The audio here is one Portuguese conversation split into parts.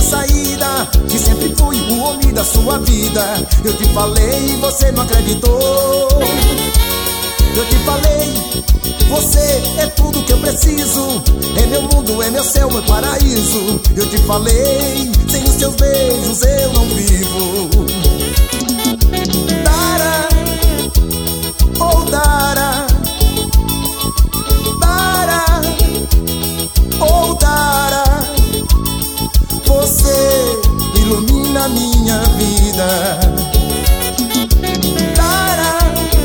saída, que sempre fui o homem da sua vida. Eu te falei e você não acreditou. Eu te falei, você é tudo que eu preciso. É meu mundo, é meu céu, meu paraíso. Eu te falei, sem os seus beijos eu não vivo. Dara, oh Dara, Dara, oh Dara, você ilumina minha vida. Dara,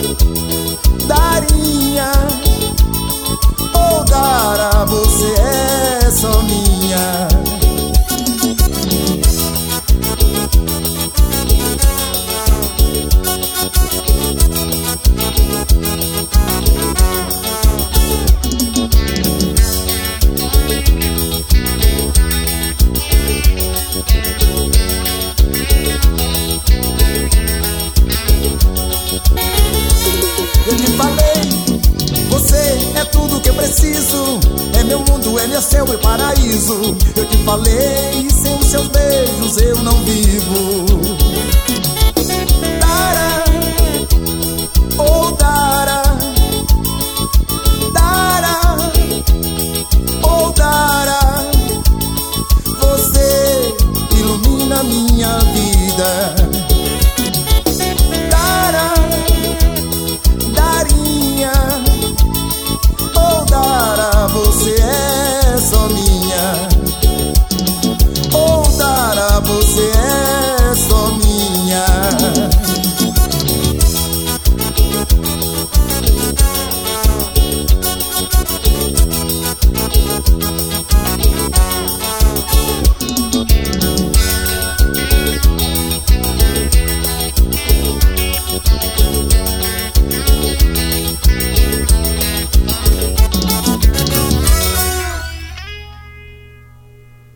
Darinha, oh Dara, você é só minha. Eu te falei, você é tudo que eu preciso. É meu mundo, é meu céu, meu paraíso. Eu te falei, sem